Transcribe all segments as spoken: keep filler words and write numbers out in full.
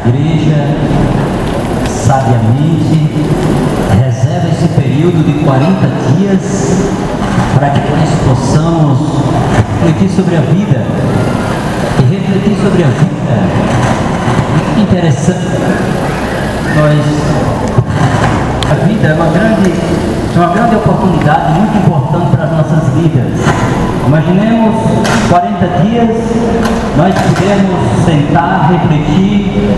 igreja, sabiamente, reserva esse período de quarenta dias para que nós possamos refletir sobre a vida e refletir sobre a vida. Muito interessante, nós, a vida é uma grande, é uma grande oportunidade, muito importante para as nossas vidas. Imaginemos quarenta dias, nós pudermos sentar, refletir,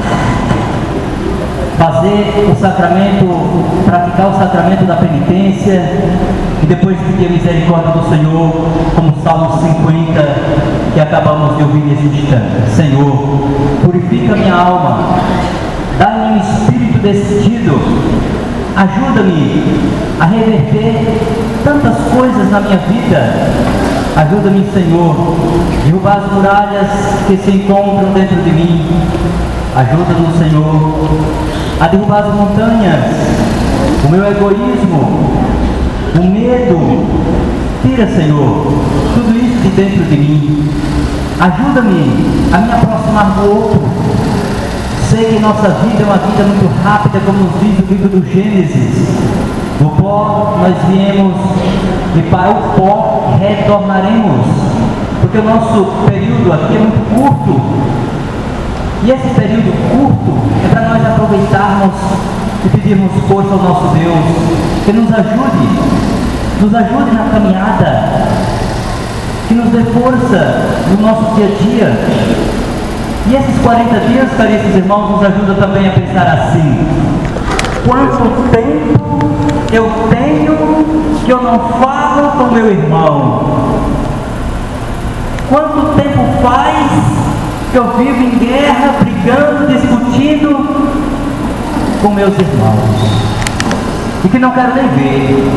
fazer o sacramento, praticar o sacramento da penitência e depois pedir a misericórdia do Senhor, como o Salmo cinquenta que acabamos de ouvir nesse instante. Senhor, purifica minha alma, dá-me um espírito decidido, ajuda-me a reverter tantas coisas na minha vida. Ajuda-me, Senhor, a derrubar as muralhas que se encontram dentro de mim. Ajuda-nos, Senhor, a derrubar as montanhas, o meu egoísmo, o medo. Tira, Senhor, tudo isso de dentro de mim. Ajuda-me a me aproximar do outro. Sei que nossa vida é uma vida muito rápida, como nos diz o livro do Gênesis. Do pó nós viemos e para o pó retornaremos, porque o nosso período aqui é muito curto. E esse período curto é para nós aproveitarmos e pedirmos força ao nosso Deus, que nos ajude, nos ajude na caminhada, que nos dê força no nosso dia a dia. E esses quarenta dias, caríssimos irmãos, nos ajuda também a pensar assim: quanto tempo eu tenho que eu não falo com meu irmão? Quanto tempo faz que eu vivo em guerra, brigando, discutindo com meus irmãos e que não quero nem ver?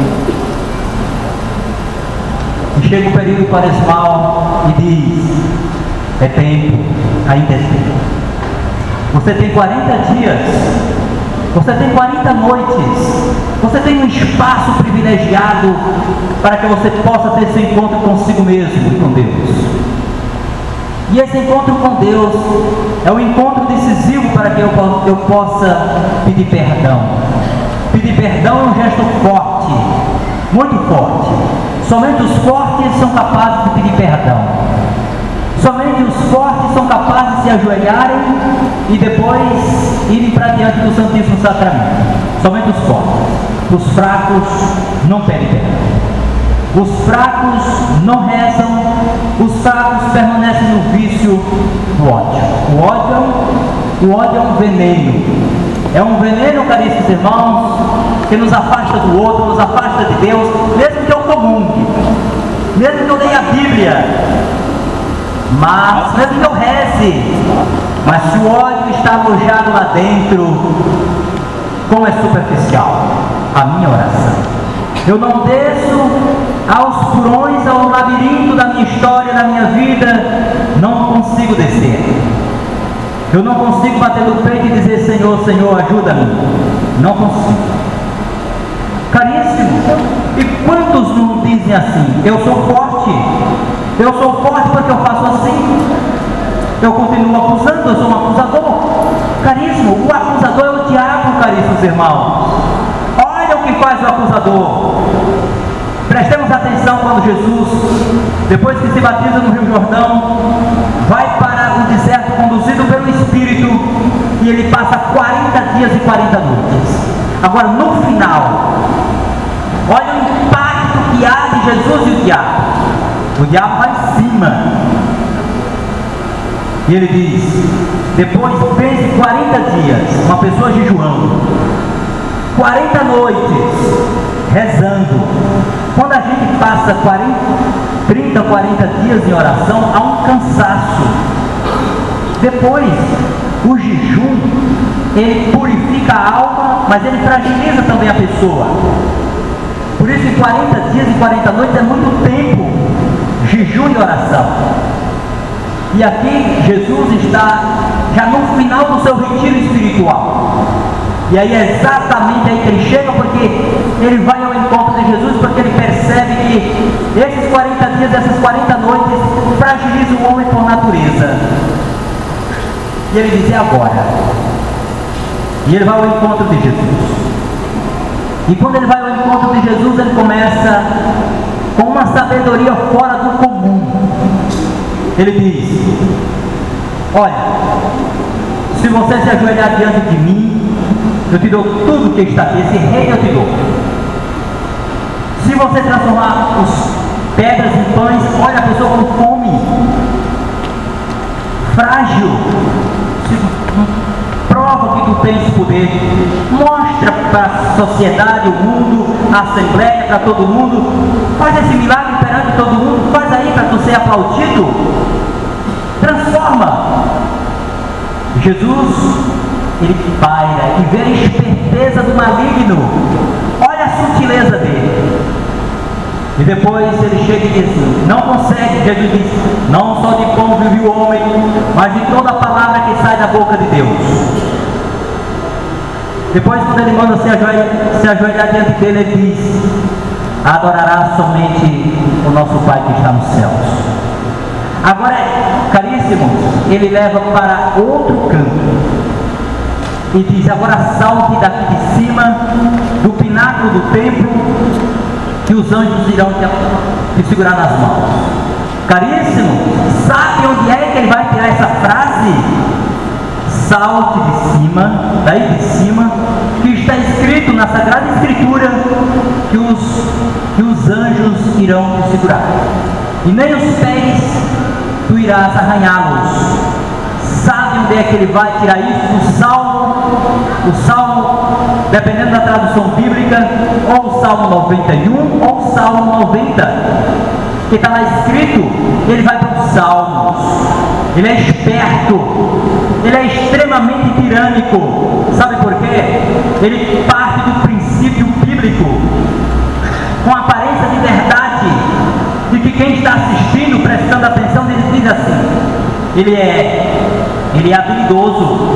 E chega o período quaresmal e diz: é tempo, ainda é tempo. Você tem quarenta dias, você tem quarenta noites, você tem um espaço privilegiado para que você possa ter esse encontro consigo mesmo e com Deus. E esse encontro com Deus é um encontro decisivo para que eu, eu possa pedir perdão. Pedir perdão é um gesto forte, muito forte. Somente os fortes são capazes de pedir perdão. Somente os fortes são capazes de se ajoelharem e depois irem para diante do Santíssimo Sacramento. Somente os fortes. Os fracos não pedem perdão. Os fracos não rezam, os fracos permanecem no vício do ódio. O ódio é um, o ódio é um veneno. É um veneno, caríssimos irmãos, que nos afasta do outro, nos afasta de Deus, mesmo que eu comungue, mesmo que eu leia a Bíblia, mas mesmo que eu reze, mas se o ódio está alojado lá dentro, como é superficial a minha oração. Eu não desço aos furões, ao labirinto da minha história, da minha vida, não consigo descer. Eu não consigo bater no peito e dizer: Senhor, Senhor, ajuda-me. Não consigo. Caríssimo, e quantos não dizem assim: eu sou forte, eu sou forte porque eu faço assim, eu continuo acusando, eu sou um acusador. Caríssimo, o acusador é o diabo, caríssimos irmãos. Olha o que faz o acusador. Prestemos atenção quando Jesus, depois que se batiza no Rio Jordão, vai para o deserto conduzido pelo Espírito e ele passa quarenta dias e quarenta noites. Agora, no final, olha o impacto que há de Jesus e o diabo. O diabo vai em cima e ele diz: depois pense quarenta dias, uma pessoa jejuando, quarenta noites rezando. Quando a gente passa quarenta, trinta, quarenta dias em oração, há um cansaço. Depois, o jejum, ele purifica a alma, mas ele fragiliza também a pessoa. Por isso, em quarenta dias e quarenta noites é muito tempo, jejum e oração. E aqui Jesus está já no final do seu retiro espiritual. E aí é exatamente aí que ele chega, porque ele vai ao encontro de Jesus, porque ele percebe que esses quarenta dias, essas quarenta noites fragilizam o homem por natureza. E ele diz: e agora? E ele vai ao encontro de Jesus. E quando ele vai ao encontro de Jesus, ele começa com uma sabedoria fora do comum. Ele diz: olha, se você se ajoelhar diante de mim, eu te dou tudo que está aqui, esse reino eu te dou. Se você transformar os pedras em pães, olha a pessoa com fome, frágil, se, prova que tu tens poder, mostra para a sociedade, o mundo, a assembleia, para todo mundo, faz esse milagre perante todo mundo, faz aí para tu ser aplaudido, transforma. Jesus, ele paira e vê a esperteza do maligno, olha a sutileza dele. E depois ele chega e diz assim: não consegue, Jesus diz, não só de pão vive o homem, mas de toda a palavra que sai da boca de Deus. Depois, quando ele manda se ajoelhar, se ajoelhar diante dele, ele diz: adorará somente o nosso Pai que está nos céus. Agora, caríssimos, ele leva para outro canto e diz: agora salte daqui de cima, do pináculo do templo, que os anjos irão te, te segurar nas mãos. Caríssimo, sabe onde é que ele vai tirar essa frase? Salte de cima, daí de cima, que está escrito na Sagrada Escritura que os, que os anjos irão te segurar, e nem os pés tu irás arranhá-los. Sabe onde é que ele vai tirar isso? O Salmo, o Salmo, dependendo da tradução bíblica, ou o Salmo noventa e um, ou o Salmo noventa, que está lá escrito. Ele vai para os Salmos, ele é esperto, ele é extremamente tirânico. Sabe por quê? Ele parte do princípio bíblico, com aparência de verdade, de que quem está assistindo, prestando atenção, ele diz assim: ele é, ele é habilidoso.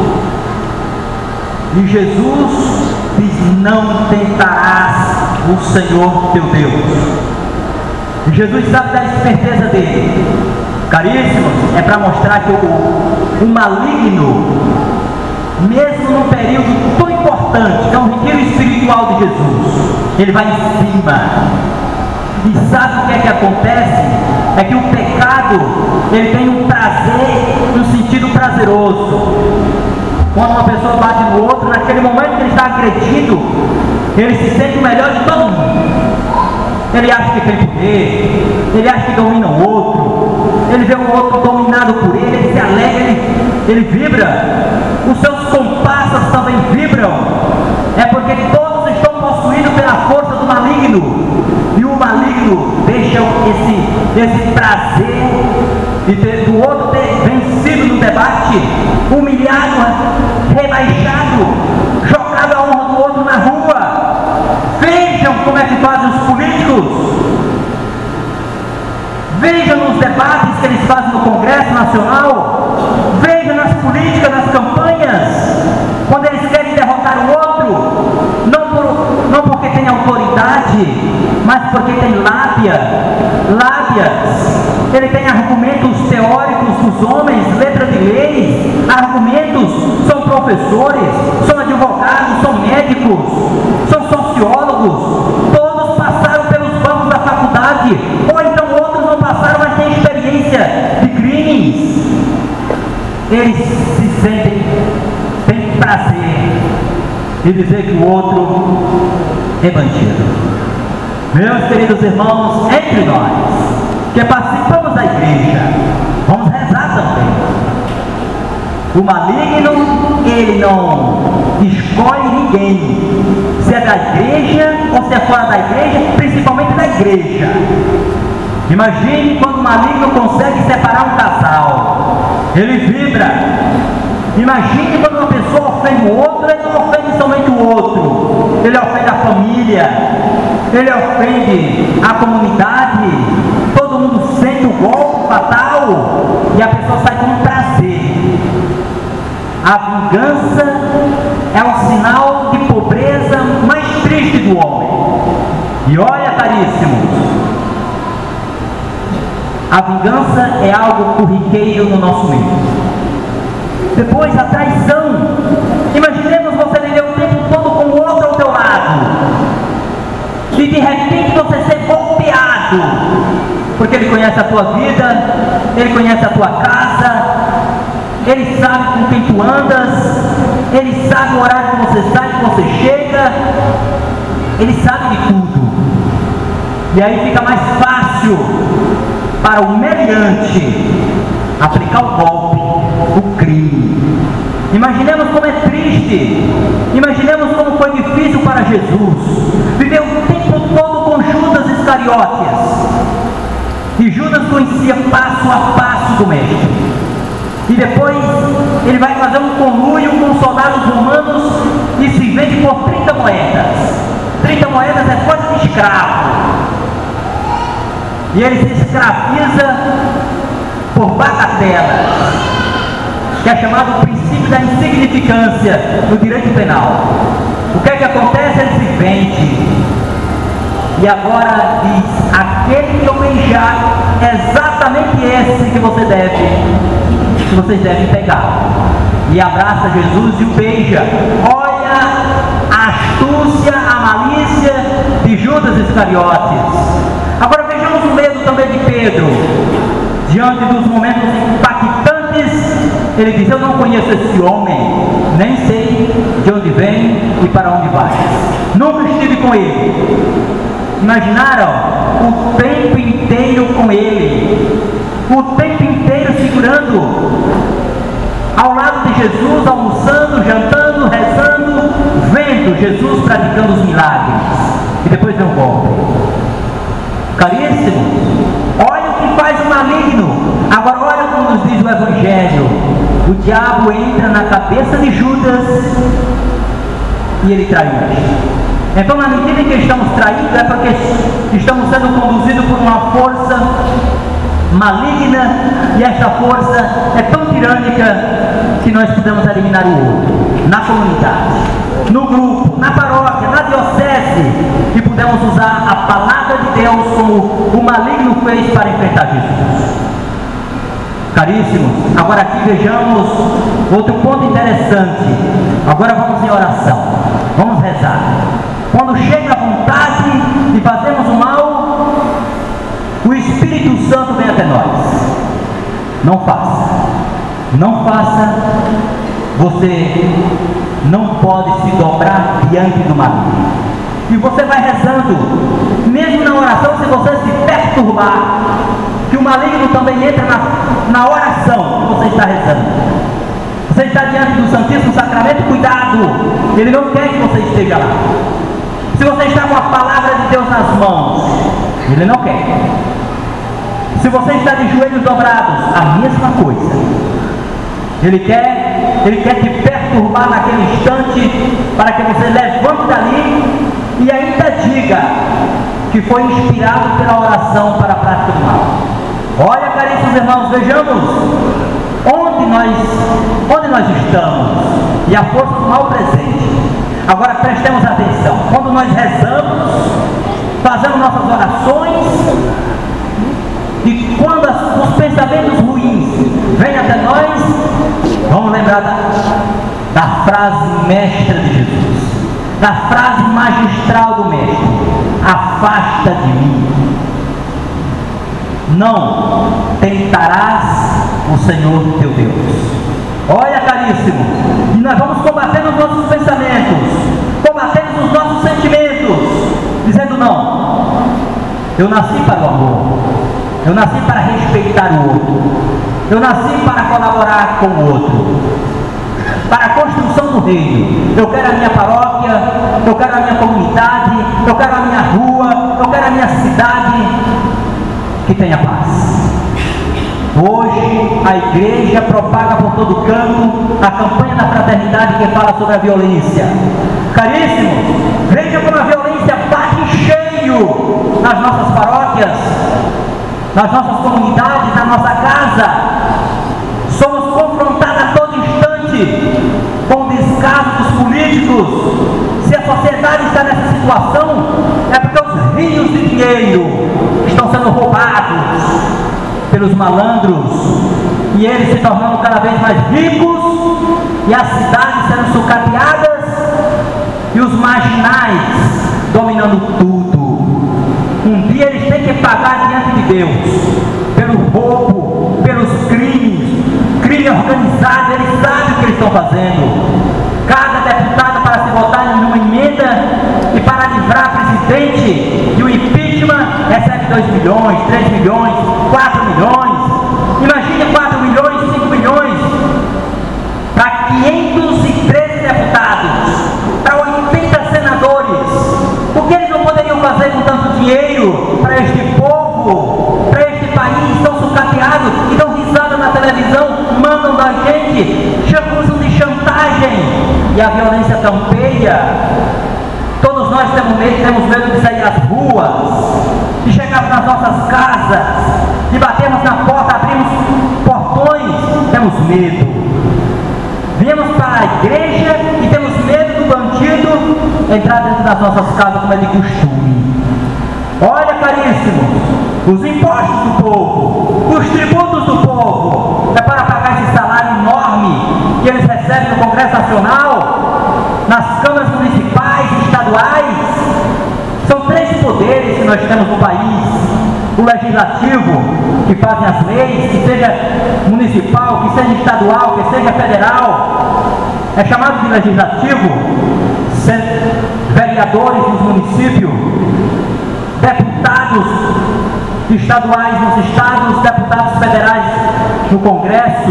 E Jesus diz: não tentarás o Senhor teu Deus. E Jesus sabe da esperteza dele. Caríssimos, é para mostrar que o, o maligno, mesmo num período tão importante, que é um retiro espiritual de Jesus, ele vai em cima. E sabe o que é que acontece? É que o pecado, ele tem um prazer, um sentido prazeroso. Quando uma pessoa bate no outro, naquele momento que ele está agredido, ele se sente o melhor de todo mundo. Ele acha que tem poder, ele acha que domina o outro, ele vê o outro dominado por ele, ele se alegra, ele, ele vibra. Os seus comparsas também vibram. É porque todos estão possuídos pela força do maligno. E o maligno deixa esse, esse prazer de ter, do outro ter vencido no debate, humilhado, rebaixado, jogado a honra do outro na rua. Vejam como é que fazem os políticos. Vejam nos debates que eles fazem no Congresso Nacional. Vejam nas políticas, nas campanhas, quando eles querem derrotar o outro, não, por, não porque tem autoridade, mas porque tem lábia, lábias. Ele tem argumentos teóricos dos homens, letra de leis, argumentos, são professores, são advogados, são médicos, são sociólogos, todos passaram pelos bancos da faculdade, ou então outros não passaram, mas têm experiência de crimes. Eles se sentem, têm prazer de dizer que o outro é bandido. Meus queridos irmãos, entre nós, que participamos da igreja, vamos rezar também. O maligno, ele não escolhe ninguém, se é da igreja ou se é fora da igreja, principalmente da igreja. Imagine quando o maligno consegue separar um casal, ele vibra. Imagine quando uma pessoa ofende o outro, ele não ofende somente o outro, ele ofende a família, ele ofende a comunidade, todo mundo sente o golpe fatal e a pessoa sai com prazer. A vingança é o sinal de pobreza mais triste do homem. E olha, caríssimos, a vingança é algo corriqueiro no nosso meio. Depois a traição. Imaginemos você viver o tempo todo com o outro ao teu lado e de repente você ser golpeado, porque ele conhece a tua vida, ele conhece a tua casa, ele sabe com quem tu andas, ele sabe o horário que você sai, que você chega, ele sabe de tudo. E aí fica mais fácil para o meliante aplicar o golpe, o crime. Imaginemos como é triste, imaginemos como foi difícil para Jesus viver o tempo todo com Judas Iscariotes. E Judas conhecia passo a passo do mestre. E depois ele vai fazer um conluio com soldados romanos e se vende por trinta moedas. trinta moedas é coisa de escravo. E ele se escraviza por bagatelas, que é chamado o princípio da insignificância no direito penal. O que é que acontece? Ele se vende. E agora diz: aquele que eu beijar é exatamente esse que você deve, que vocês devem pegar. E abraça Jesus e o beija. Olha a astúcia, a malícia de Judas Iscariotes. Agora vejamos o medo também de Pedro. Diante dos momentos impactantes, ele diz: eu não conheço esse homem, nem sei de onde vem e para onde vai. Nunca estive com ele. Imaginaram o tempo inteiro com ele, o tempo inteiro segurando ao lado de Jesus, almoçando, jantando, rezando, vendo Jesus praticando os milagres. E depois deu um golpe. Caríssimo, olha o que faz o maligno. Agora olha como nos diz o Evangelho: o diabo entra na cabeça de Judas e ele trai o mestre. Então, na medida em que estamos traindo, é porque estamos sendo conduzidos por uma força maligna, e esta força é tão tirânica que nós podemos eliminar o outro na comunidade, no grupo, na paróquia, na diocese, e podemos usar a palavra de Deus como o maligno fez para enfrentar Jesus. Caríssimos, agora aqui vejamos outro ponto interessante. Agora vamos em oração, vamos rezar. Quando chega a vontade de fazermos o mal, o Espírito Santo vem até nós. Não faça, não faça. Você não pode se dobrar diante do maligno. E você vai rezando, mesmo na oração, se você se perturbar, que o maligno também entra na, na oração que você está rezando. Você está diante do Santíssimo Sacramento, cuidado, ele não quer que você esteja lá. Se você está com a palavra de Deus nas mãos, ele não quer. Se você está de joelhos dobrados, a mesma coisa. Ele quer, ele quer te perturbar naquele instante, para que você levante dali e ainda diga que foi inspirado pela oração para a prática do mal. Olha, caríssimos irmãos, vejamos onde nós, onde nós estamos e a força do mal presente. Agora prestemos atenção. Quando nós rezamos, fazemos nossas orações, e quando as, os pensamentos ruins vêm até nós, vamos lembrar da, da frase mestra de Jesus, da frase magistral do mestre: afasta de mim. Não tentarás o Senhor teu Deus. Olha, caríssimo, e nós vamos combatendo os nossos pensamentos, combatendo os nossos sentimentos, dizendo: não, eu nasci para o amor, eu nasci para respeitar o outro, eu nasci para colaborar com o outro, para a construção do reino. Eu quero a minha paróquia, eu quero a minha comunidade, eu quero a minha rua, eu quero a minha cidade que tenha paz. Hoje a igreja propaga por todo canto a campanha da fraternidade que fala sobre a violência. Caríssimos, veja como a violência bate cheio nas nossas paróquias, nas nossas comunidades, na nossa casa. Somos confrontados a todo instante com o descaso dos políticos. Se a sociedade está nessa situação, é porque os rios de dinheiro estão sendo roubados pelos malandros, e eles se tornando cada vez mais ricos, e as cidades sendo sucateadas, e os marginais dominando tudo. Um dia eles têm que pagar diante de Deus pelo roubo, pelos crimes, crime organizado. Eles sabem o que eles estão fazendo. Cada deputado, para se votar em uma emenda e para livrar presidente de um impeachment, recebe dois milhões, três milhões, quatro milhões. Imagine quatro milhões, cinco milhões para quinhentos e treze deputados, para oitenta senadores. O que eles não poderiam fazer com tanto dinheiro para este povo, para este país tão sucateado, e dão risada na televisão, mandam da gente, usam de chantagem, e a violência campeia. Todos nós temos medo, temos medo de sair às ruas, de chegarmos nas nossas casas, de batermos na porta, abrirmos portões, temos medo. Viemos para a igreja e temos medo do bandido entrar dentro das nossas casas como é de costume. Olha, caríssimos, os impostos do povo, os tributos do povo, é para pagar esse salário enorme que eles recebem no Congresso Nacional, nas câmaras municipais e estaduais. São três poderes que nós temos no país: o legislativo, que fazem as leis, que seja municipal, que seja estadual, que seja federal, é chamado de legislativo, vereadores nos municípios, deputados estaduais nos estados, deputados federais no Congresso.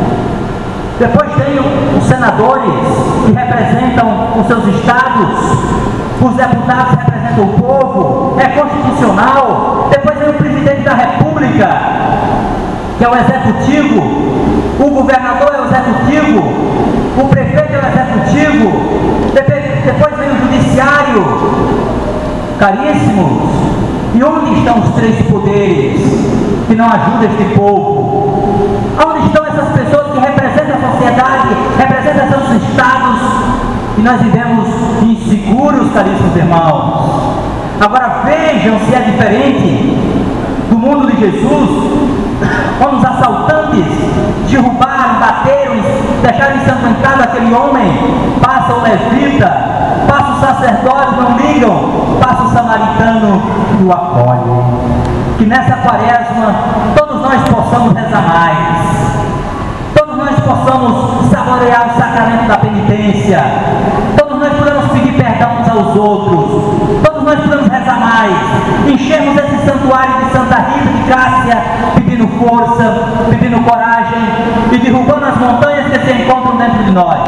Depois tem os senadores, que representam os seus estados. Os deputados representam o povo, é constitucional. Depois vem o presidente da República, que é o executivo. O governador é o executivo. O prefeito é o executivo. Depois, depois vem o judiciário. Caríssimos, e onde estão os três poderes que não ajudam este povo? Onde estão essas pessoas que representam a sociedade, representam seus estados? E nós vivemos inseguros, caríssimos irmãos. Agora vejam se é diferente do mundo de Jesus, quando os assaltantes derrubaram, bateram, deixaram ensanguentado aquele homem. Passa o levita, passa o sacerdote, não ligam, passa o samaritano e o acolhe. Que nessa quaresma todos nós possamos rezar mais, todos nós possamos saborear o sacramento da penitência, todos nós podemos pedir perdão uns aos outros, todos nós podemos rezar mais, enchermos esse santuário de Santa Rita de Cássia, pedindo força, pedindo coragem e derrubando as montanhas que se encontram dentro de nós.